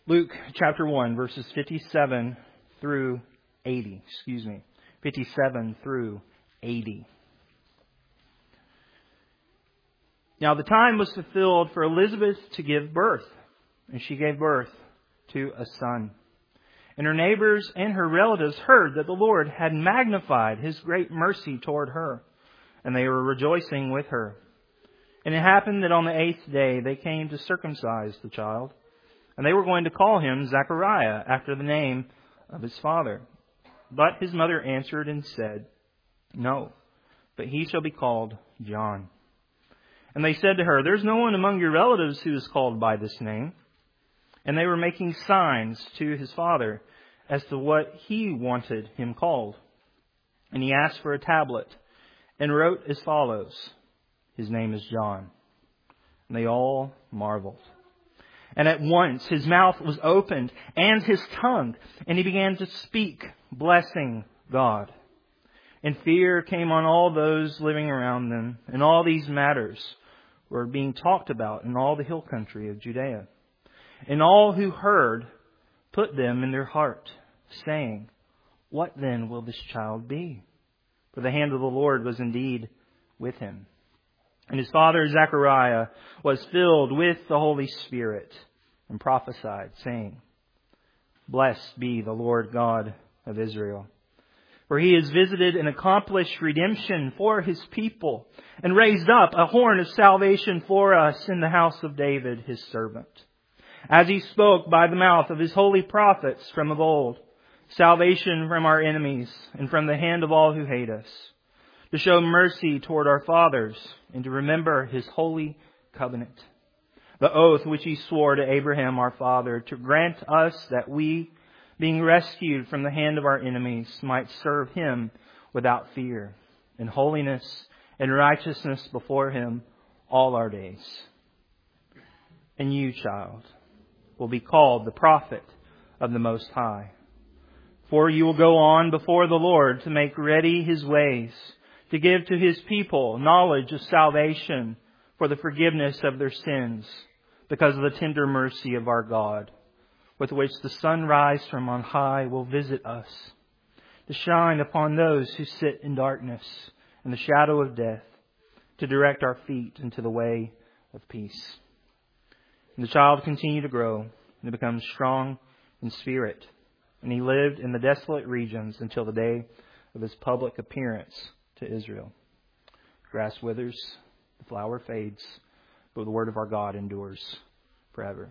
Luke chapter 1, verses 57 through 80. 57 through 80. Now the time was fulfilled for Elizabeth to give birth, and she gave birth to a son. And her neighbors and her relatives heard that the Lord had magnified His great mercy toward her, and they were rejoicing with her. And it happened that on the 8th day they came to circumcise the child, and they were going to call him Zechariah, after the name of his father. But his mother answered and said, "No, but he shall be called John." And they said to her, "There's no one among your relatives who is called by this name." And they were making signs to his father as to what he wanted him called. And he asked for a tablet and wrote as follows, "His name is John." And they all marveled. And at once his mouth was opened and his tongue, and he began to speak, blessing God. And fear came on all those living around them, and all these matters were being talked about in all the hill country of Judea. And all who heard put them in their heart, saying, "What then will this child be?" For the hand of the Lord was indeed with him. And his father Zechariah was filled with the Holy Spirit and prophesied, saying, "Blessed be the Lord God of Israel, for He has visited and accomplished redemption for His people, and raised up a horn of salvation for us in the house of David, His servant, as He spoke by the mouth of His holy prophets from of old, salvation from our enemies and from the hand of all who hate us, to show mercy toward our fathers and to remember His holy covenant, the oath which He swore to Abraham our father, to grant us that we, being rescued from the hand of our enemies, might serve Him without fear, in holiness and righteousness before Him all our days. And you, child, will be called the prophet of the Most High. For you will go on before the Lord to make ready His ways, to give to His people knowledge of salvation for the forgiveness of their sins, because of the tender mercy of our God, with which the sunrise from on high will visit us, to shine upon those who sit in darkness and the shadow of death, to direct our feet into the way of peace." And the child continued to grow and to become strong in spirit, and he lived in the desolate regions until the day of his public appearance to Israel. The grass withers, the flower fades, but the word of our God endures forever.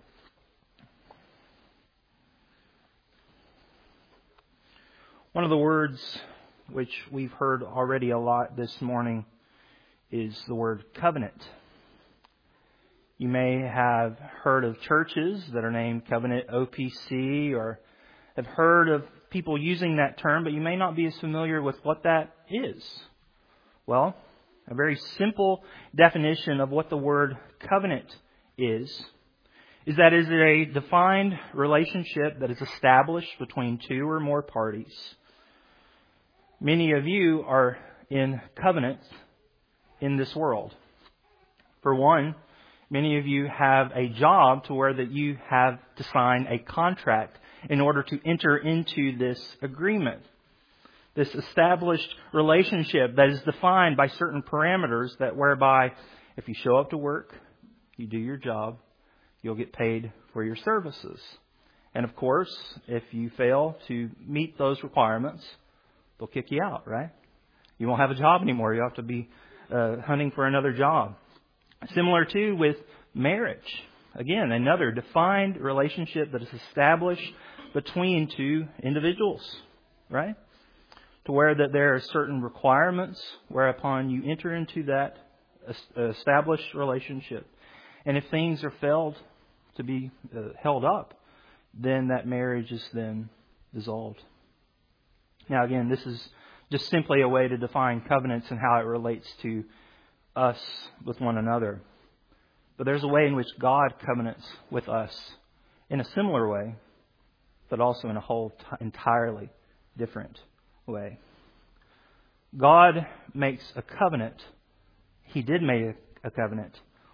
One of the words which we've heard already a lot this morning is the word covenant. You may have heard of churches that are named Covenant OPC, or have heard of people using that term, but you may not be as familiar with what that is. Well, a very simple definition of what the word covenant is that it is a defined relationship that is established between two or more parties. Many of you are in covenants in this world. For one, many of you have a job to where that you have to sign a contract in order to enter into this agreement. This established relationship that is defined by certain parameters that whereby if you show up to work, you do your job, you'll get paid for your services. And of course, if you fail to meet those requirements, they'll kick you out, right? You won't have a job anymore. You have to be hunting for another job. Similar too with marriage. Again, another defined relationship that is established between two individuals, right? To where that there are certain requirements whereupon you enter into that established relationship. And if things are failed to be held up, then that marriage is then dissolved. Now again, this is just simply a way to define covenants and how it relates to us with one another. But there's a way in which God covenants with us in a similar way, but also in a whole entirely different way. God makes a covenant. He did make a covenant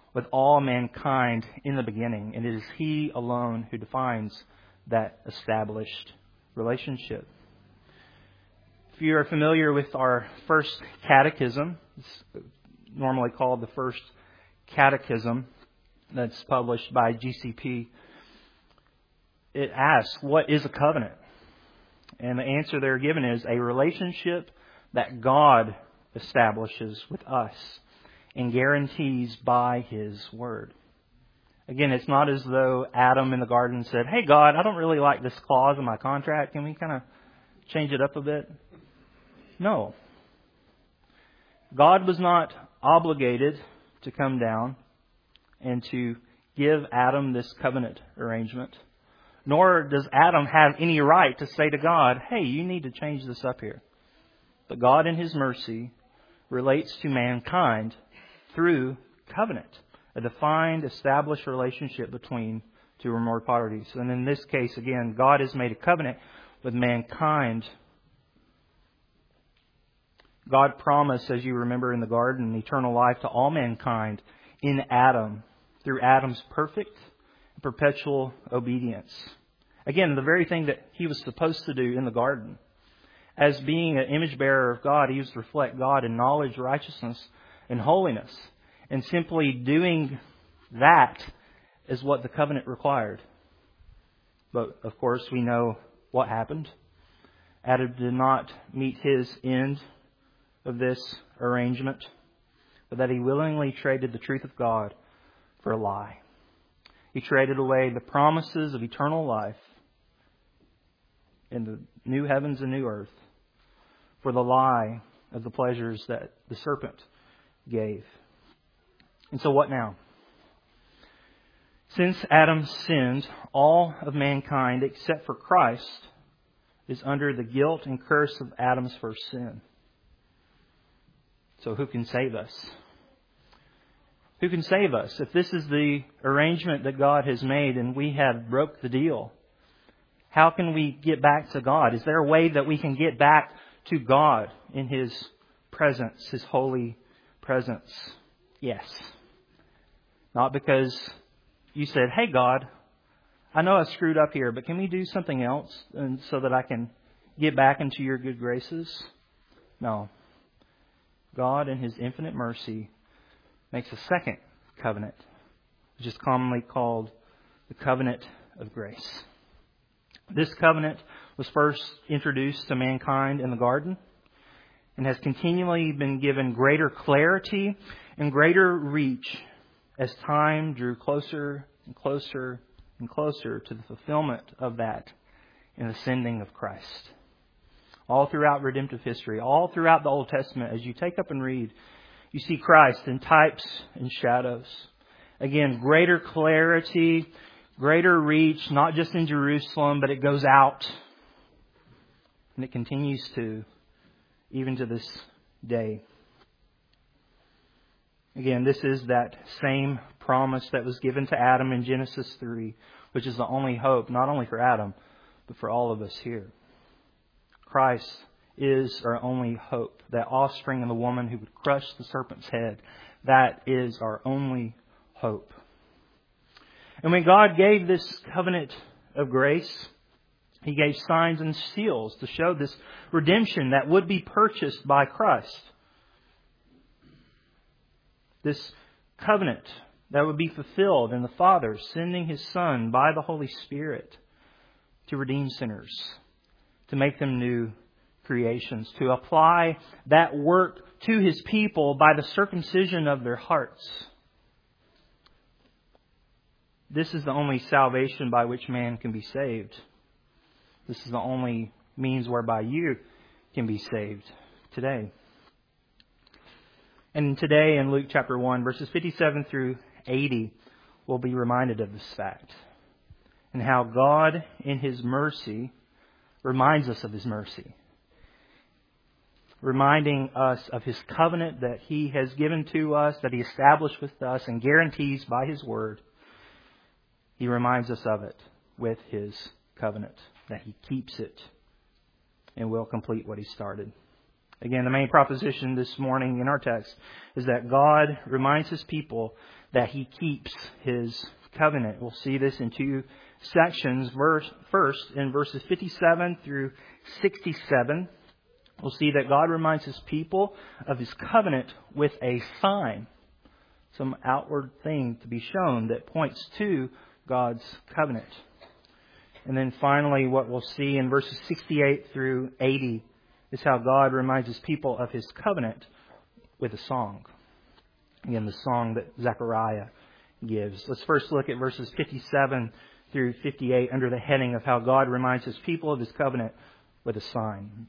with all mankind in the beginning, and it is He alone who defines that established relationship. If you are familiar with our first catechism, it's normally called the First Catechism that's published by GCP, it asks, what is a covenant? And the answer they're given is a relationship that God establishes with us and guarantees by His Word. Again, it's not as though Adam in the garden said, hey God, I don't really like this clause in my contract. Can we kind of change it up a bit? No. God was not obligated to come down and to give Adam this covenant arrangement. Nor does Adam have any right to say to God, hey, you need to change this up here. But God in His mercy relates to mankind through covenant, a defined, established relationship between two or more parties. And in this case, again, God has made a covenant with mankind. God promised, as you remember in the garden, eternal life to all mankind in Adam, through Adam's perfect and perpetual obedience. Again, the very thing that he was supposed to do in the garden. As being an image bearer of God, he was to reflect God in knowledge, righteousness, and holiness. And simply doing that is what the covenant required. But, of course, we know what happened. Adam did not meet his end of this arrangement, but that he willingly traded the truth of God for a lie. He traded away the promises of eternal life in the new heavens and new earth for the lie of the pleasures that the serpent gave. And so what now? Since Adam sinned, all of mankind except for Christ is under the guilt and curse of Adam's first sin. So who can save us? Who can save us? If this is the arrangement that God has made and we have broke the deal, how can we get back to God? Is there a way that we can get back to God in His presence, His holy presence? Yes. Not because you said, hey God, I know I screwed up here, but can we do something else and so that I can get back into your good graces? No. God in His infinite mercy makes a second covenant, which is commonly called the covenant of grace. This covenant was first introduced to mankind in the garden and has continually been given greater clarity and greater reach as time drew closer and closer and closer to the fulfillment of that in the sending of Christ. All throughout redemptive history, all throughout the Old Testament, as you take up and read, you see Christ in types and shadows. Again, greater clarity, greater reach, not just in Jerusalem, but it goes out. And it continues to, even to this day. Again, this is that same promise that was given to Adam in Genesis 3, which is the only hope, not only for Adam, but for all of us here. Christ is our only hope. That offspring of the woman who would crush the serpent's head. That is our only hope. And when God gave this covenant of grace, He gave signs and seals to show this redemption that would be purchased by Christ. This covenant that would be fulfilled in the Father sending His Son by the Holy Spirit to redeem sinners, to make them new creations, to apply that work to His people by the circumcision of their hearts. This is the only salvation by which man can be saved. This is the only means whereby you can be saved today. And today in Luke chapter 1, verses 57 through 80, we'll be reminded of this fact. And how God, in His mercy, reminds us of His mercy. Reminding us of His covenant that He has given to us, that He established with us and guarantees by His Word. He reminds us of it with His covenant, that He keeps it and will complete what He started. Again, the main proposition this morning in our text is that God reminds His people that He keeps His covenant. We'll see this in two sections. First, in verses 57 through 67, we'll see that God reminds His people of His covenant with a sign, some outward thing to be shown that points to God's covenant. And then finally, what we'll see in verses 68 through 80 is how God reminds His people of His covenant with a song. Again, the song that Zechariah gives. Let's first look at verses 57 through 58 under the heading of how God reminds His people of His covenant with a sign.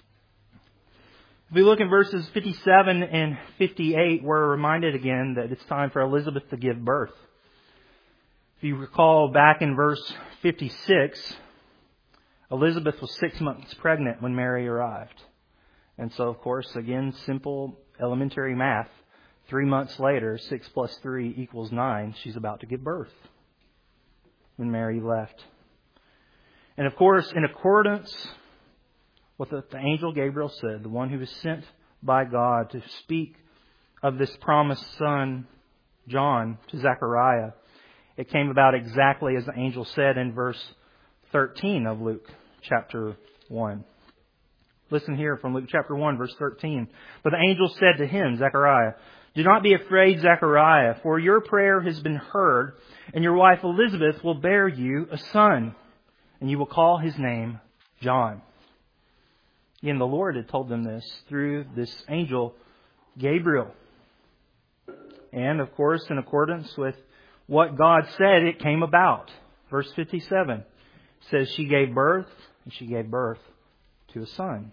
If we look in verses 57 and 58, we're reminded again that it's time for Elizabeth to give birth. If you recall back in verse 56, Elizabeth was 6 months pregnant when Mary arrived. And so, of course, again, simple elementary math. 3 months later, 6 plus 3 equals 9. She's about to give birth when Mary left. And of course, in accordance with what the angel Gabriel said, the one who was sent by God to speak of this promised son, John, to Zechariah, it came about exactly as the angel said in verse 13 of Luke chapter 1. Listen here from Luke chapter 1, verse 13. But the angel said to him, Zechariah, "Do not be afraid, Zechariah, for your prayer has been heard, and your wife Elizabeth will bear you a son, and you will call his name John." Again, the Lord had told them this through this angel Gabriel. And, of course, in accordance with what God said, it came about. Verse 57 says she gave birth, and she gave birth to a son.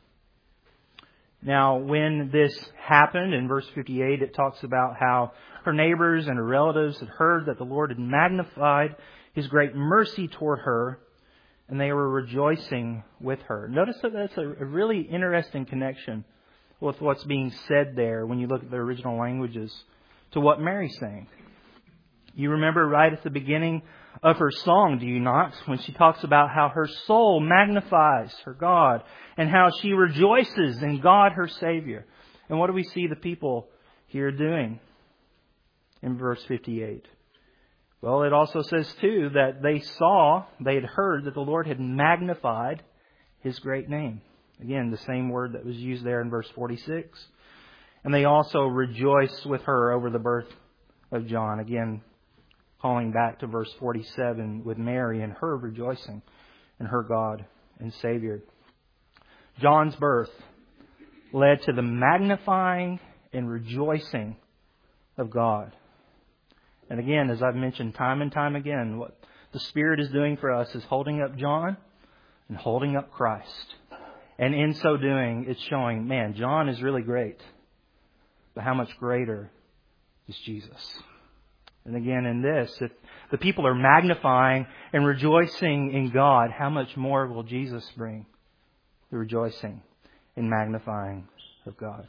Now, when this happened, in verse 58, it talks about how her neighbors and her relatives had heard that the Lord had magnified His great mercy toward her, and they were rejoicing with her. Notice that that's a really interesting connection with what's being said there when you look at the original languages to what Mary's saying. You remember right at the beginning of her song, do you not? When she talks about how her soul magnifies her God and how she rejoices in God, her Savior. And what do we see the people here doing in verse 58? Well, it also says too that they had heard that the Lord had magnified His great name. Again, the same word that was used there in verse 46. And they also rejoiced with her over the birth of John. Again, calling back to verse 47 with Mary and her rejoicing in her God and Savior. John's birth led to the magnifying and rejoicing of God. And again, as I've mentioned time and time again, what the Spirit is doing for us is holding up John and holding up Christ. And in so doing, it's showing, man, John is really great. But how much greater is Jesus? And again, in this, if the people are magnifying and rejoicing in God, how much more will Jesus bring the rejoicing and magnifying of God?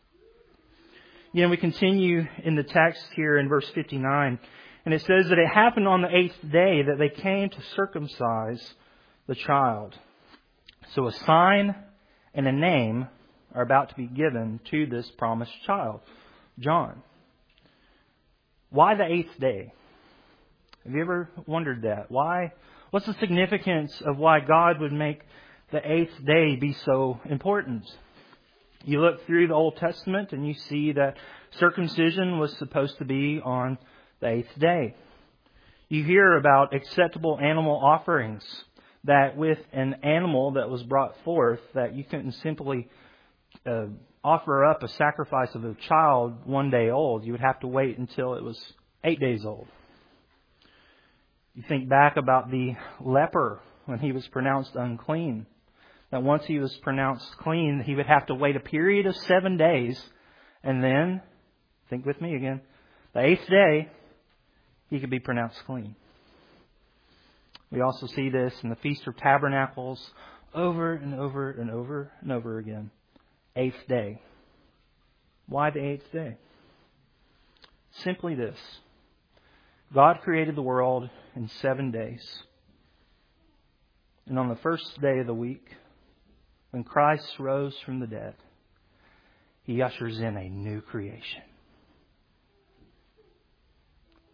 Again, we continue in the text here in verse 59, and it says that it happened on the 8th day that they came to circumcise the child. So a sign and a name are about to be given to this promised child, John. Why the 8th day? Have you ever wondered that? Why? What's the significance of why God would make the 8th day be so important? You look through the Old Testament and you see that circumcision was supposed to be on the 8th day. You hear about acceptable animal offerings, that with an animal that was brought forth, that you couldn't simply offer up a sacrifice of a child 1 day old. You would have to wait until it was 8 days old. You think back about the leper when he was pronounced unclean. That once he was pronounced clean, he would have to wait a period of 7 days. And then, think with me again, the 8th day, he could be pronounced clean. We also see this in the Feast of Tabernacles over and over and over and over again. 8th day. Why the 8th day? Simply this. God created the world in 7 days. And on the first day of the week, when Christ rose from the dead, He ushers in a new creation.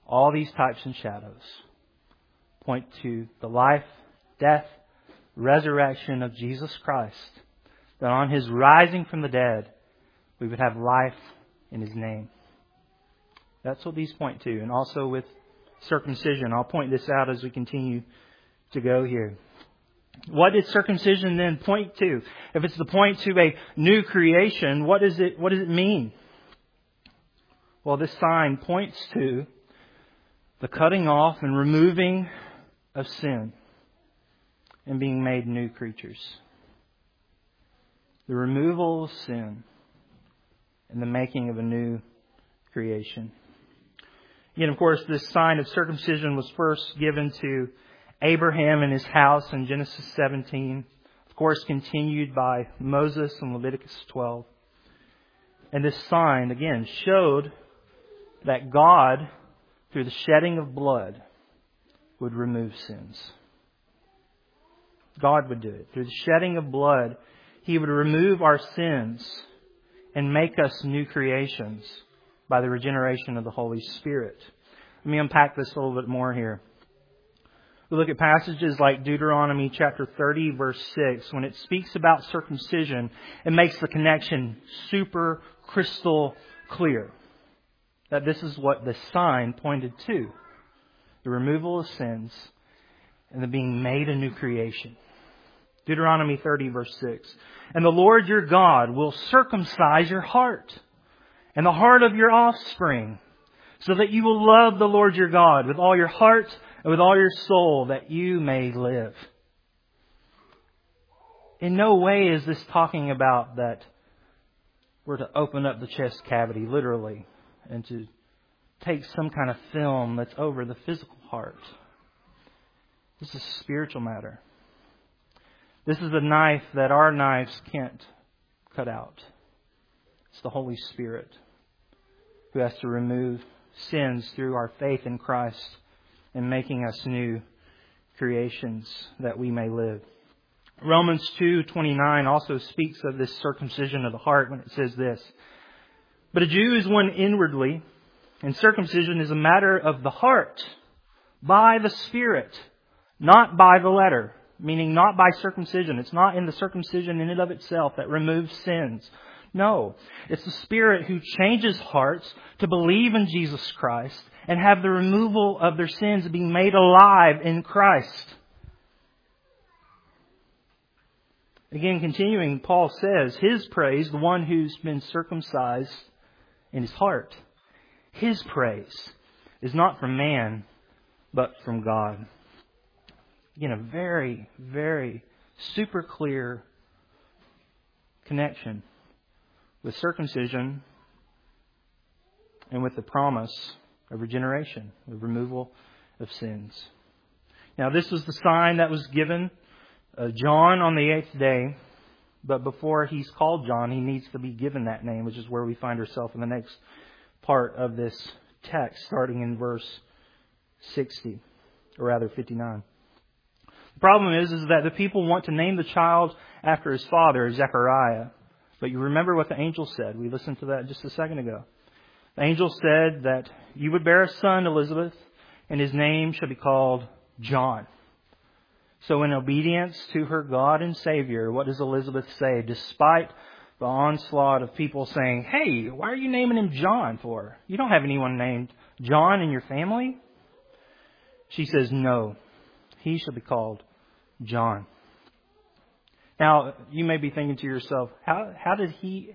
All these types and shadows point to the life, death, resurrection of Jesus Christ. That on His rising from the dead, we would have life in His name. That's what these point to. And also with circumcision. I'll point this out as we continue to go here. What did circumcision then point to? If it's the point to a new creation, what does it mean? Well, this sign points to the cutting off and removing of sin and being made new creatures. The removal of sin and the making of a new creation. Again, of course, this sign of circumcision was first given to Abraham and his house in Genesis 17. Of course, continued by Moses in Leviticus 12. And this sign, again, showed that God, through the shedding of blood, would remove sins. God would do it. Through the shedding of blood, He would remove our sins and make us new creations by the regeneration of the Holy Spirit. Let me unpack this a little bit more here. We look at passages like Deuteronomy chapter 30, verse 6. When it speaks about circumcision, it makes the connection super crystal clear. That this is what the sign pointed to. The removal of sins and the being made a new creation. Deuteronomy 30, verse 6. And the Lord your God will circumcise your heart and the heart of your offspring, so that you will love the Lord your God with all your heart and with all your soul, that you may live. In no way is this talking about that we're to open up the chest cavity, literally, and to take some kind of film that's over the physical heart. This is a spiritual matter. This is a knife that our knives can't cut out. It's the Holy Spirit who has to remove sins through our faith in Christ and making us new creations that we may live. Romans 2:29 also speaks of this circumcision of the heart when it says this. But a Jew is one inwardly, and circumcision is a matter of the heart, by the Spirit, not by the letter. Meaning not by circumcision. It's not in the circumcision in and of itself that removes sins. No, it's the Spirit who changes hearts to believe in Jesus Christ and have the removal of their sins being made alive in Christ. Again, continuing, Paul says, His praise, the one who's been circumcised in his heart, His praise is not from man, but from God. Again, a very, very super clear connection with circumcision and with the promise of regeneration, the removal of sins. Now, this was the sign that was given John on the 8th day, but before he's called John, he needs to be given that name, which is where we find ourselves in the next part of this text, starting in verse 60, or rather 59. The problem is that the people want to name the child after his father, Zechariah. But you remember what the angel said. We listened to that just a second ago. The angel said that you would bear a son, Elizabeth, and his name shall be called John. So in obedience to her God and Savior, what does Elizabeth say? Despite the onslaught of people saying, hey, why are you naming him John for? You don't have anyone named John in your family. She says, no. He shall be called John. Now, you may be thinking to yourself, how did she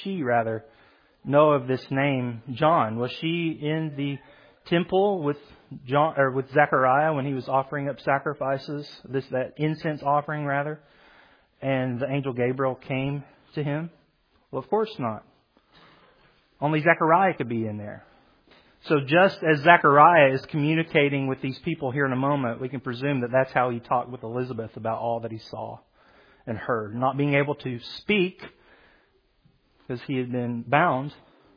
know of this name John? Was she in the temple with John, or with Zechariah when he was offering up sacrifices, that incense offering rather, and the angel Gabriel came to him? Well, of course not. Only Zechariah could be in there. So just as Zechariah is communicating with these people here in a moment, we can presume that that's how he talked with Elizabeth about all that he saw and heard. Not being able to speak because he had been bound,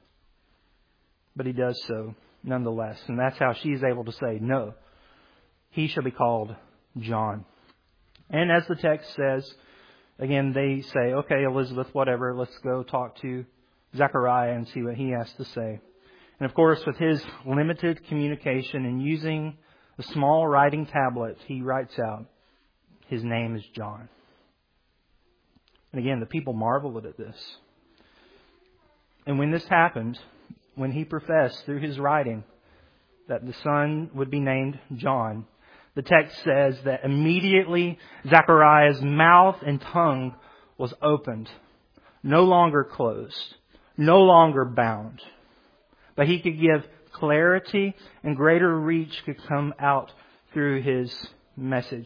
but he does so nonetheless. And that's how she's able to say, no, he shall be called John. And as the text says, again, they say, okay, Elizabeth, whatever, let's go talk to Zechariah and see what he has to say. And of course, with his limited communication and using a small writing tablet, he writes out, his name is John. And again, the people marveled at this. And when this happened, when he professed through his writing that the son would be named John, the text says that immediately Zechariah's mouth and tongue was opened, no longer closed, no longer bound. But he could give clarity and greater reach could come out through his message.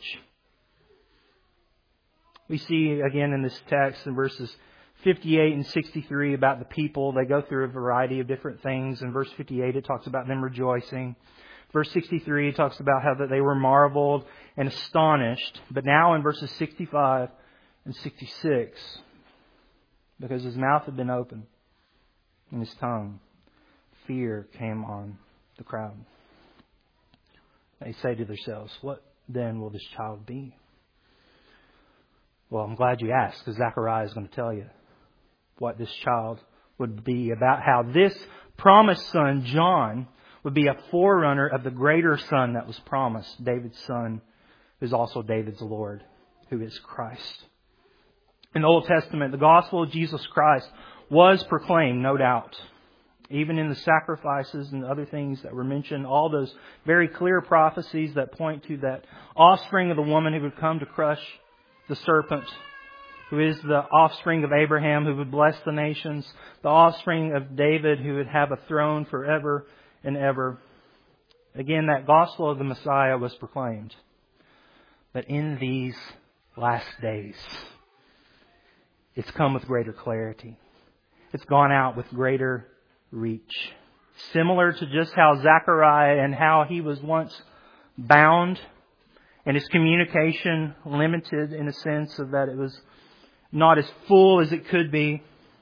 We see again in this text in verses 58 and 63 about the people. They go through a variety of different things. In verse 58 it talks about them rejoicing. Verse 63 it talks about how that they were marveled and astonished. But now in verses 65 and 66, because his mouth had been opened and his tongue, fear came on the crowd. They say to themselves, what then will this child be? Well, I'm glad you asked, because Zechariah is going to tell you what this child would be, about how this promised son, John, would be a forerunner of the greater son that was promised, David's son, who is also David's Lord, who is Christ. In the Old Testament, the gospel of Jesus Christ was proclaimed, no doubt. Even in the sacrifices and other things that were mentioned, all those very clear prophecies that point to that offspring of the woman who would come to crush the serpent, who is the offspring of Abraham, who would bless the nations, the offspring of David, who would have a throne forever and ever. Again, that gospel of the Messiah was proclaimed. But in these last days, it's come with greater clarity. It's gone out with greater reach. Similar to just how Zechariah and how he was once bound and his communication limited in a sense of that it was not as full as it could be.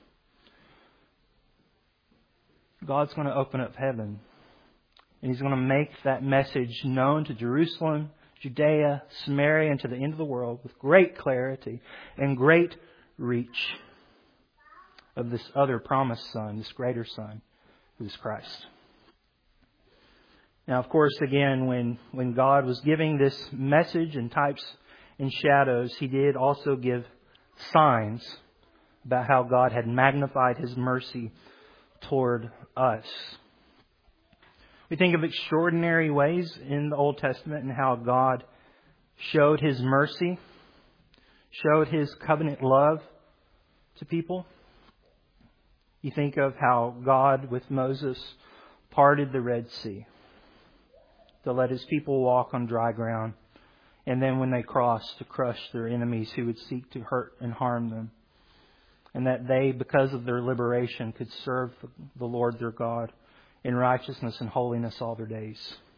God's going to open up heaven and He's going to make that message known to Jerusalem, Judea, Samaria, and to the end of the world with great clarity and great reach of this other promised Son, this greater Son, who is Christ. Now, of course, again, when God was giving this message in types and shadows, He did also give signs about how God had magnified His mercy toward us. We think of extraordinary ways in the Old Testament and how God showed His mercy, showed His covenant love to people. You think of how God, with Moses, parted the Red Sea to let His people walk on dry ground. And then when they crossed, to crush their enemies who would seek to hurt and harm them. And that they, because of their liberation, could serve the Lord their God in righteousness and holiness all their days.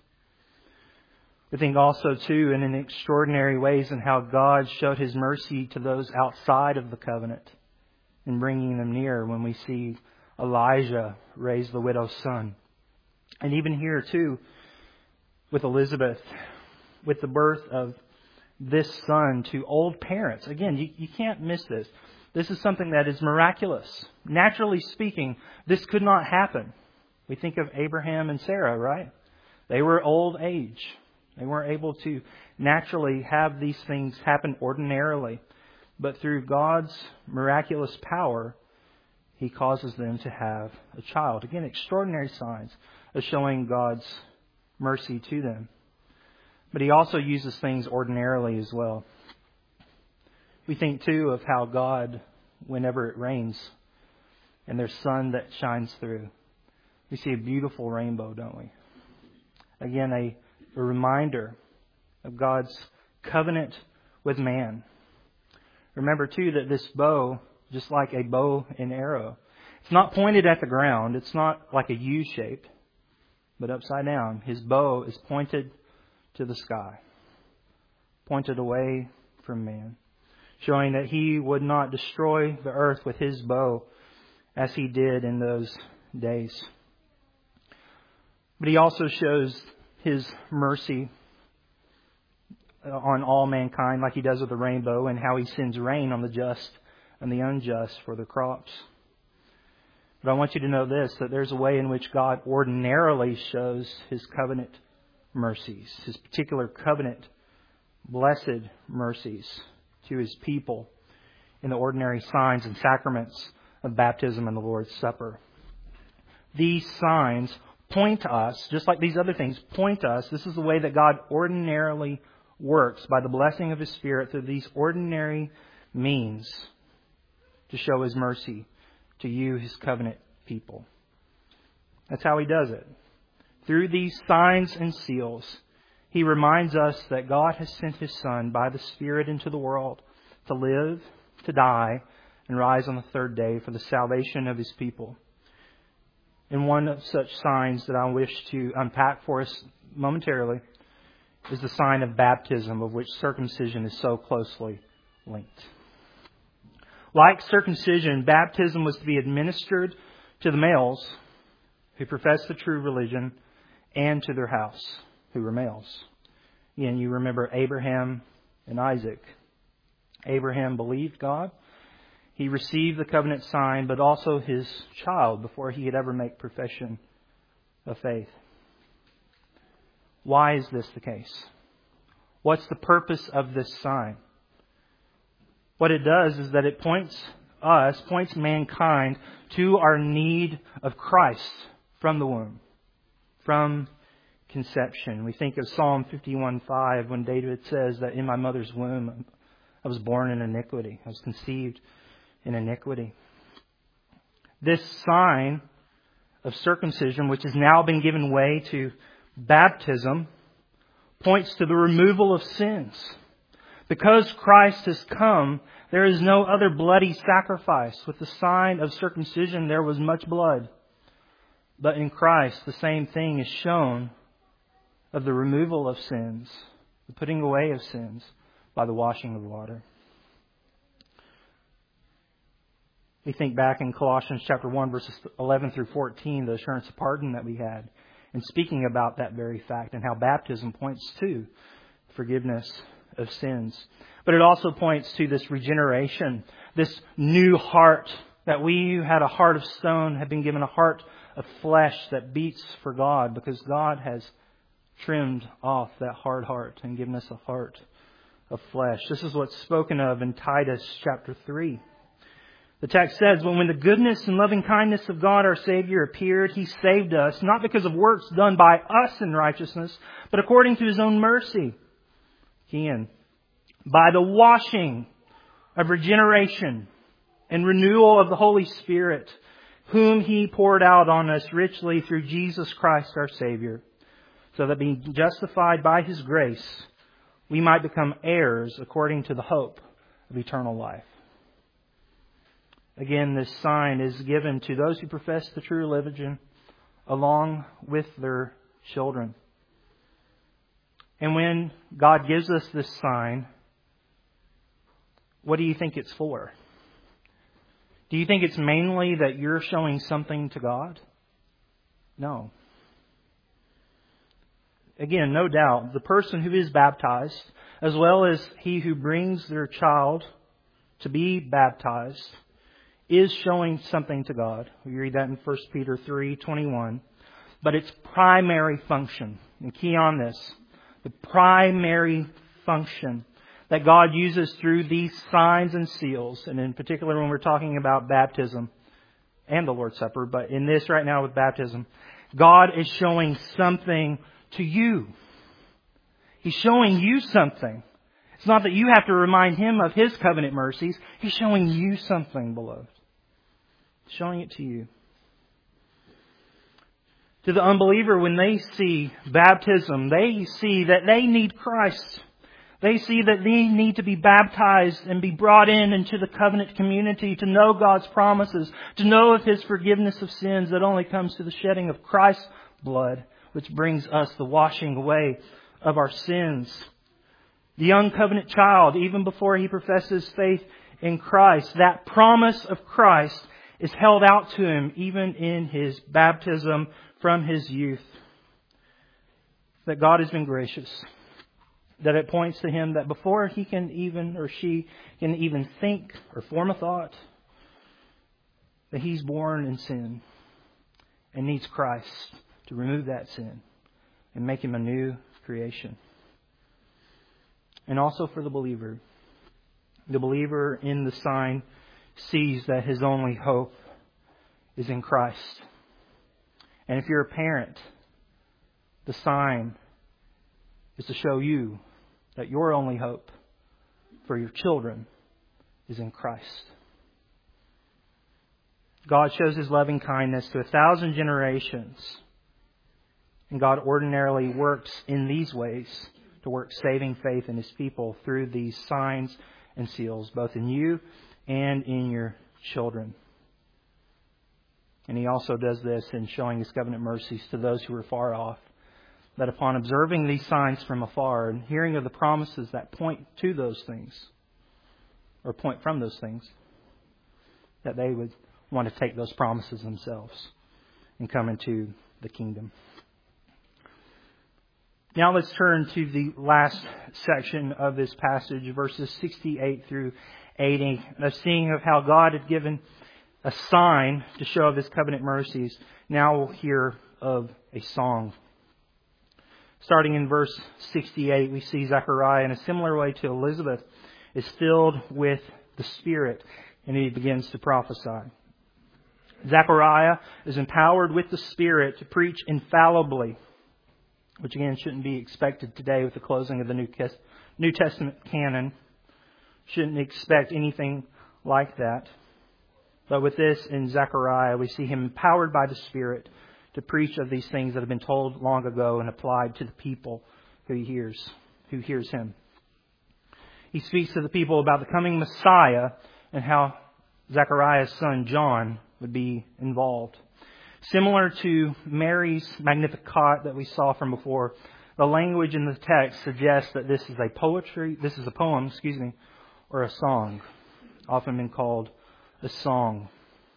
We think also, too, in extraordinary ways in how God showed His mercy to those outside of the covenant in bringing them near, when we see Elijah raise the widow's son. And even here, too, with Elizabeth, with the birth of this son to old parents. Again, you can't miss this. This is something that is miraculous. Naturally speaking, this could not happen. We think of Abraham and Sarah, right? They were old age. They weren't able to naturally have these things happen ordinarily. But through God's miraculous power, He causes them to have a child. Again, extraordinary signs of showing God's mercy to them. But He also uses things ordinarily as well. We think, too, of how God, whenever it rains and there's sun that shines through, we see a beautiful rainbow, don't we? Again, a reminder of God's covenant with man. Remember, too, that this bow, just like a bow and arrow, it's not pointed at the ground. It's not like a U shape, but upside down. His bow is pointed to the sky, pointed away from man, showing that He would not destroy the earth with His bow as He did in those days. But He also shows His mercy on all mankind, like He does with the rainbow, and how He sends rain on the just and the unjust for the crops. But I want you to know this, that there's a way in which God ordinarily shows His covenant mercies, His particular covenant blessed mercies to His people in the ordinary signs and sacraments of baptism and the Lord's Supper. These signs point us, just like these other things, point us. This is the way that God ordinarily works, by the blessing of His Spirit through these ordinary means to show His mercy to you, His covenant people. That's how He does it. Through these signs and seals, He reminds us that God has sent His Son by the Spirit into the world to live, to die, and rise on the third day for the salvation of His people. And one of such signs that I wish to unpack for us momentarily is the sign of baptism, of which circumcision is so closely linked. Like circumcision, baptism was to be administered to the males who professed the true religion and to their house who were males. Again, you remember Abraham and Isaac. Abraham believed God. He received the covenant sign, but also his child before he could ever make profession of faith. Why is this the case? What's the purpose of this sign? What it does is that it points mankind to our need of Christ from the womb, from conception. We think of Psalm 51:5 when David says that in my mother's womb I was born in iniquity. I was conceived in iniquity. This sign of circumcision, which has now been given way to baptism, points to the removal of sins. Because Christ has come, there is no other bloody sacrifice. With the sign of circumcision, there was much blood. But in Christ, the same thing is shown of the removal of sins, the putting away of sins by the washing of water. We think back in Colossians chapter 1, verses 11 through 14, the assurance of pardon that we had, and speaking about that very fact and how baptism points to forgiveness of sins. But it also points to this regeneration, this new heart, that we who had a heart of stone have been given a heart of flesh that beats for God, because God has trimmed off that hard heart and given us a heart of flesh. This is what's spoken of in Titus chapter 3. The text says, "But when the goodness and loving kindness of God our Savior appeared, He saved us, not because of works done by us in righteousness, but according to His own mercy." Again, by the washing of regeneration and renewal of the Holy Spirit, whom He poured out on us richly through Jesus Christ our Savior, so that being justified by His grace, we might become heirs according to the hope of eternal life. Again, this sign is given to those who profess the true religion along with their children. And when God gives us this sign, what do you think it's for? Do you think it's mainly that you're showing something to God? No. Again, no doubt, the person who is baptized, as well as he who brings their child to be baptized, is showing something to God. We read that in 1 Peter 3:21. But its primary function, and key on this, the primary function that God uses through these signs and seals, and in particular when we're talking about baptism and the Lord's Supper, but in this right now with baptism, God is showing something to you. He's showing you something. It's not that you have to remind Him of His covenant mercies. He's showing you something, beloved. Showing it to you. To the unbeliever, when they see baptism, they see that they need Christ. They see that they need to be baptized and be brought into the covenant community to know God's promises, to know of His forgiveness of sins that only comes through the shedding of Christ's blood, which brings us the washing away of our sins. The young covenant child, even before he professes faith in Christ, that promise of Christ is held out to him even in his baptism from his youth. That God has been gracious. That it points to him that before he can even, or she can even think or form a thought, that he's born in sin and needs Christ to remove that sin and make him a new creation. And also for the believer. The believer in the sign sees that his only hope is in Christ. And if you're a parent, the sign is to show you that your only hope for your children is in Christ. God shows His loving kindness to 1,000 generations. And God ordinarily works in these ways to work saving faith in His people through these signs and seals, both in you and in your children. And He also does this in showing His covenant mercies to those who are far off, that upon observing these signs from afar and hearing of the promises that point to those things, or point from those things, that they would want to take those promises themselves and come into the kingdom. Now let's turn to the last section of this passage, verses 68 through 80. The seeing of how God had given a sign to show of His covenant mercies. Now we'll hear of a song. Starting in verse 68, we see Zechariah, in a similar way to Elizabeth, is filled with the Spirit, and he begins to prophesy. Zechariah is empowered with the Spirit to preach infallibly, which again shouldn't be expected today with the closing of the New Testament canon. Shouldn't expect anything like that. But with this in Zechariah, we see him empowered by the Spirit to preach of these things that have been told long ago and applied to the people who hears him. He speaks to the people about the coming Messiah and how Zechariah's son John would be involved. Similar to Mary's Magnificat that we saw from before, the language in the text suggests that this is a poem, or a song, often been called a song.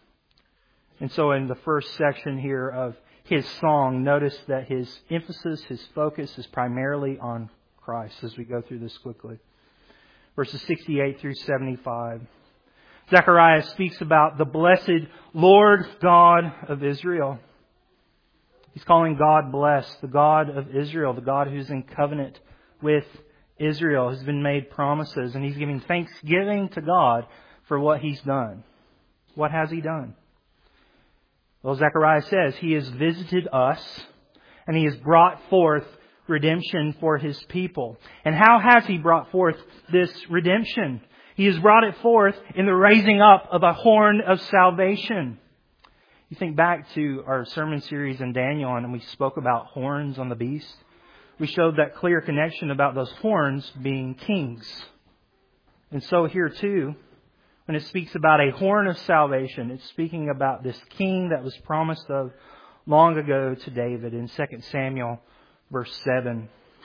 And so in the first section here of his song, notice that his emphasis, his focus is primarily on Christ as we go through this quickly. Verses 68 through 75. Zechariah speaks about the blessed Lord God of Israel. He's calling God blessed, the God of Israel, the God who's in covenant with Israel, has been made promises, and he's giving thanksgiving to God for what He's done. What has He done? Well, Zechariah says He has visited us and He has brought forth redemption for His people. And how has He brought forth this redemption? He has brought it forth in the raising up of a horn of salvation. You think back to our sermon series in Daniel, and we spoke about horns on the beast. We showed that clear connection about those horns being kings. And so here too, when it speaks about a horn of salvation, it's speaking about this king that was promised of long ago to David in 2 Samuel verse 7.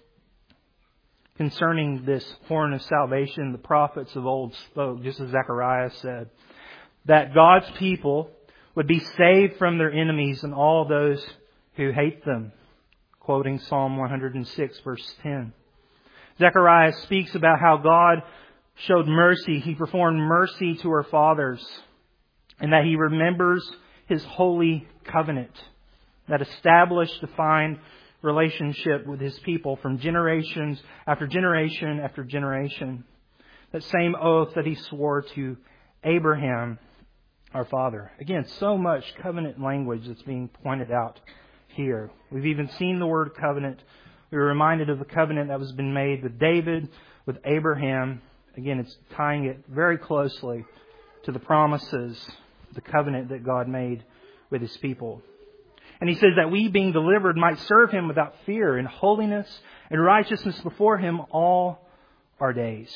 Concerning this horn of salvation, the prophets of old spoke, just as Zechariah said, that God's people would be saved from their enemies and all those who hate them. Quoting Psalm 106 verse 10. Zechariah speaks about how God showed mercy. He performed mercy to our fathers, and that He remembers His holy covenant that established defined relationship with His people from generations after generation after generation. That same oath that He swore to Abraham, our father. Again, so much covenant language that's being pointed out here. We've even seen the word covenant. We were reminded of the covenant that was been made with David, with Abraham. Again, it's tying it very closely to the promises, the covenant that God made with His people. And He says that we, being delivered, might serve Him without fear in holiness and righteousness before Him all our days.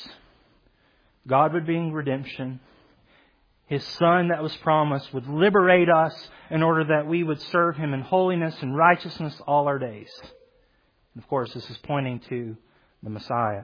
God would bring redemption. His Son that was promised would liberate us in order that we would serve Him in holiness and righteousness all our days. And of course, this is pointing to the Messiah.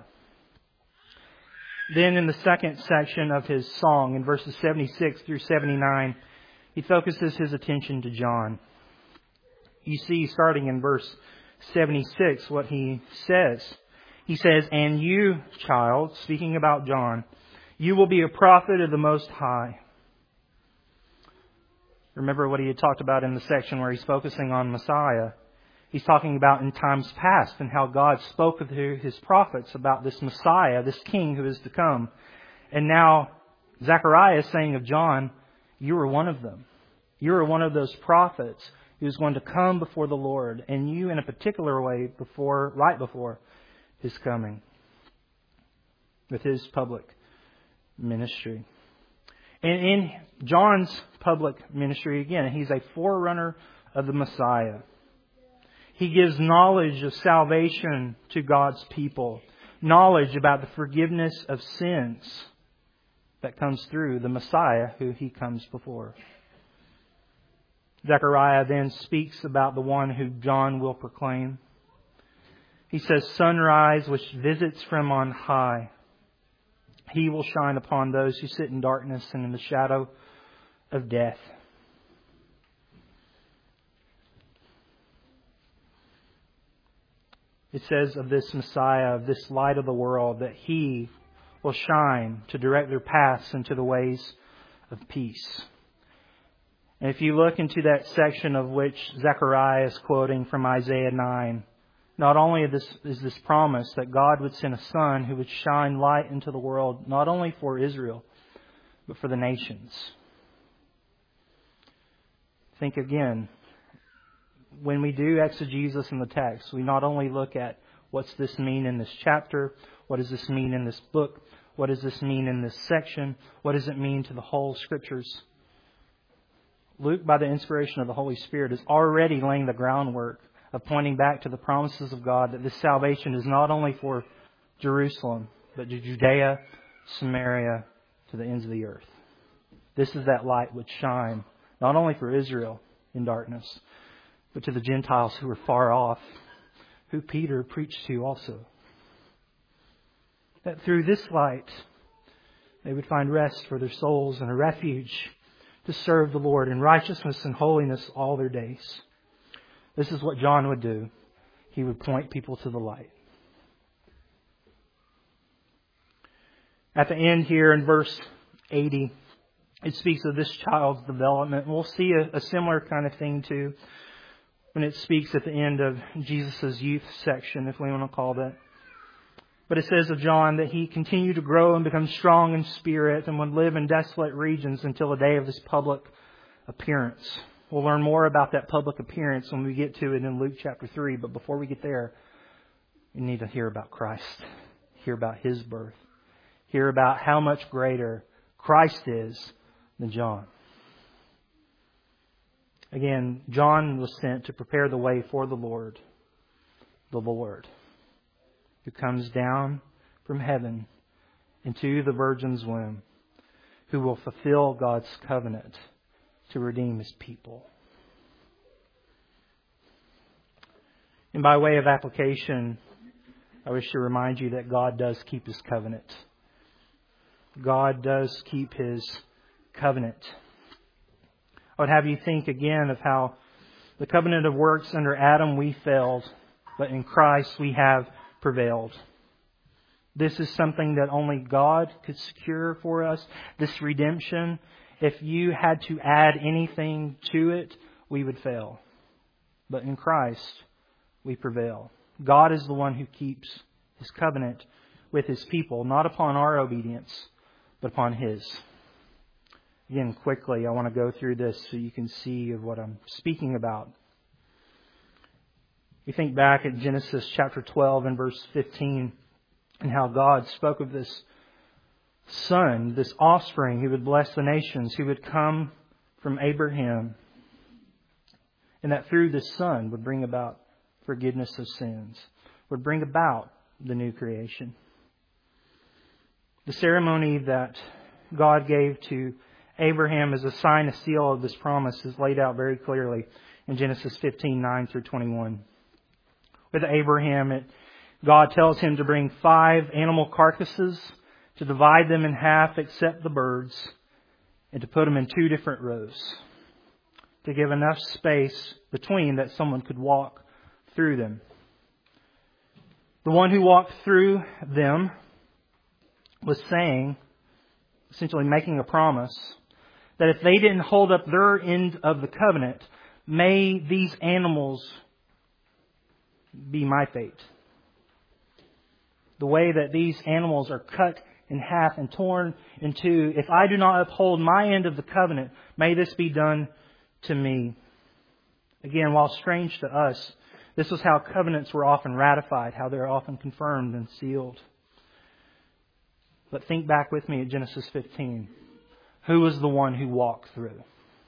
Then in the second section of his song, in verses 76 through 79, he focuses his attention to John. You see, starting in verse 76, what he says. He says, "And you, child," speaking about John, "you will be a prophet of the Most High." Remember what he had talked about in the section where he's focusing on Messiah. He's talking about in times past and how God spoke to His prophets about this Messiah, this King who is to come. And now Zechariah is saying of John, you are one of them. You are one of those prophets who's going to come before the Lord, and you in a particular way right before His coming, with His public ministry. And in John's public ministry, again, he's a forerunner of the Messiah. He gives knowledge of salvation to God's people, knowledge about the forgiveness of sins that comes through the Messiah who He comes before. Zechariah then speaks about the one who John will proclaim. He says, sunrise which visits from on high. He will shine upon those who sit in darkness and in the shadow of death. It says of this Messiah, of this light of the world, that He will shine to direct their paths into the ways of peace. And if you look into that section of which Zechariah is quoting from Isaiah 9, not only is this promise that God would send a Son who would shine light into the world, not only for Israel, but for the nations. Think again, when we do exegesis in the text, we not only look at what's this mean in this chapter, what does this mean in this book, what does this mean in this section, what does it mean to the whole Scriptures. Luke, by the inspiration of the Holy Spirit, is already laying the groundwork of pointing back to the promises of God that this salvation is not only for Jerusalem, but to Judea, Samaria, to the ends of the earth. This is that light which shine not only for Israel in darkness, but to the Gentiles who are far off, who Peter preached to also. That through this light, they would find rest for their souls and a refuge to serve the Lord in righteousness and holiness all their days. This is what John would do. He would point people to the light. At the end here in verse 80, it speaks of this child's development. We'll see a similar kind of thing too when it speaks at the end of Jesus' youth section, if we want to call that. But it says of John that he continued to grow and become strong in spirit and would live in desolate regions until the day of his public appearance. We'll learn more about that public appearance when we get to it in Luke chapter 3. But before we get there, we need to hear about Christ, hear about His birth, hear about how much greater Christ is than John. Again, John was sent to prepare the way for the Lord, who comes down from heaven into the virgin's womb, who will fulfill God's covenant to redeem His people. And by way of application, I wish to remind you that God does keep His covenant. God does keep His covenant. I would have you think again of how the covenant of works under Adam we failed, but in Christ we have prevailed. This is something that only God could secure for us, this redemption. If you had to add anything to it, we would fail. But in Christ, we prevail. God is the one who keeps His covenant with His people, not upon our obedience, but upon His. Again, quickly, I want to go through this so you can see of what I'm speaking about. We think back at Genesis chapter 12 and verse 15 and how God spoke of this Son, this offspring who would bless the nations, who would come from Abraham, and that through this Son would bring about forgiveness of sins, would bring about the new creation. The ceremony that God gave to Abraham as a sign, a seal of this promise is laid out very clearly in Genesis 15:9 through 21. With Abraham, God tells him to bring 5 animal carcasses, to divide them in half except the birds, and to put them in 2 different rows, to give enough space between that someone could walk through them. The one who walked through them was saying, essentially making a promise, that if they didn't hold up their end of the covenant, may these animals be my fate. The way that these animals are cut in half and torn in two, if I do not uphold my end of the covenant, may this be done to me. Again, while strange to us, this was how covenants were often ratified, how they are often confirmed and sealed. But think back with me at Genesis 15. Who was the one who walked through?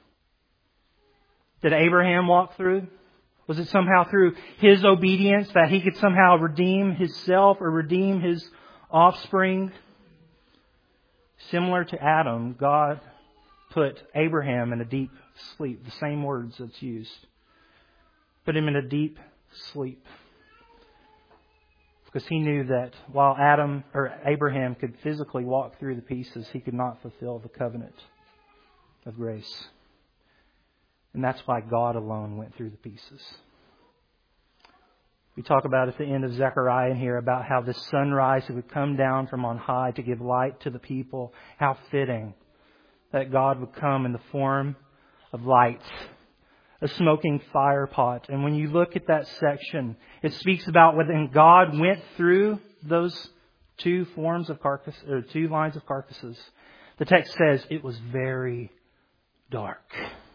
Did Abraham walk through? Was it somehow through his obedience that he could somehow redeem himself or redeem his offspring? Similar to Adam, God put Abraham in a deep sleep. The same words that's used. Put him in a deep sleep. Because he knew that while Abraham could physically walk through the pieces, he could not fulfill the covenant of grace. And that's why God alone went through the pieces. We talk about at the end of Zechariah in here about how the sunrise would come down from on high to give light to the people. How fitting that God would come in the form of light, a smoking fire pot. And when you look at that section, it speaks about when God went through those two lines of carcasses. The text says it was very dark.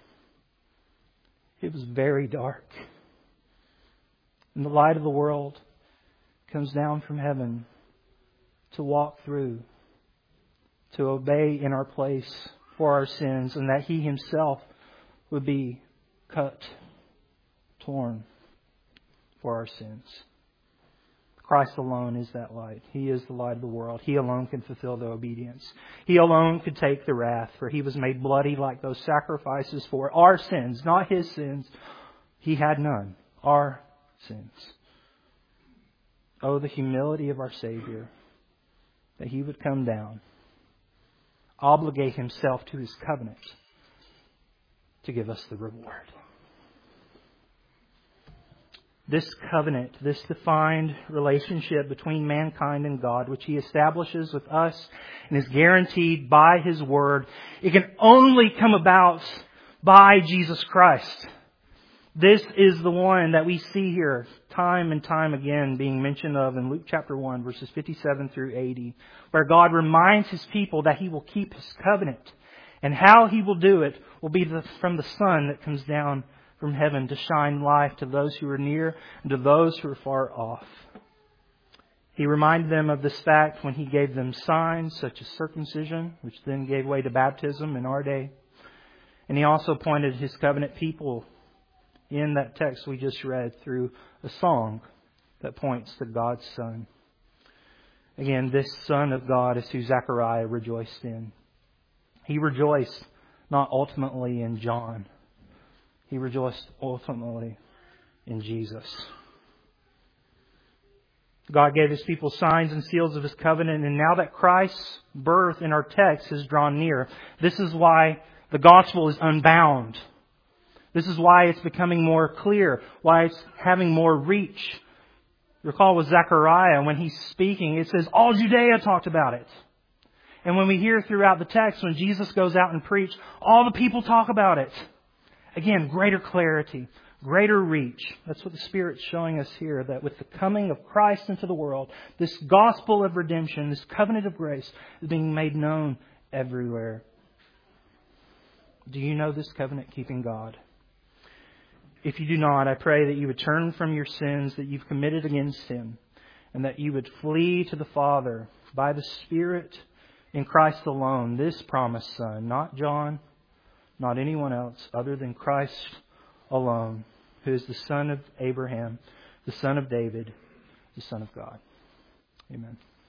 It was very dark. And the light of the world comes down from heaven to walk through, to obey in our place for our sins, and that He Himself would be cut, torn for our sins. Christ alone is that light. He is the light of the world. He alone can fulfill the obedience. He alone could take the wrath, for He was made bloody like those sacrifices for our sins, not His sins. He had none. Our sins. Oh, the humility of our Savior, that He would come down, obligate Himself to His covenant to give us the reward. This covenant, this defined relationship between mankind and God, which He establishes with us and is guaranteed by His Word, it can only come about by Jesus Christ. This is the one that we see here time and time again being mentioned of in Luke chapter 1, verses 57 through 80, where God reminds His people that He will keep His covenant. And how He will do it will be from the sun that comes down from heaven to shine life to those who are near and to those who are far off. He reminded them of this fact when He gave them signs such as circumcision, which then gave way to baptism in our day. And He also pointed His covenant people in that text we just read through a song that points to God's Son. Again, this Son of God is who Zechariah rejoiced in. He rejoiced not ultimately in John. He rejoiced ultimately in Jesus. God gave His people signs and seals of His covenant, and now that Christ's birth in our text has drawn near, this is why the gospel is unbound. This is why it's becoming more clear, why it's having more reach. Recall with Zechariah, when he's speaking, it says all Judea talked about it. And when we hear throughout the text, when Jesus goes out and preached, all the people talk about it. Again, greater clarity, greater reach. That's what the Spirit's showing us here, that with the coming of Christ into the world, this gospel of redemption, this covenant of grace is being made known everywhere. Do you know this covenant-keeping God? If you do not, I pray that you would turn from your sins that you've committed against Him, and that you would flee to the Father by the Spirit in Christ alone, this promised Son, not John, not anyone else other than Christ alone, who is the Son of Abraham, the Son of David, the Son of God. Amen.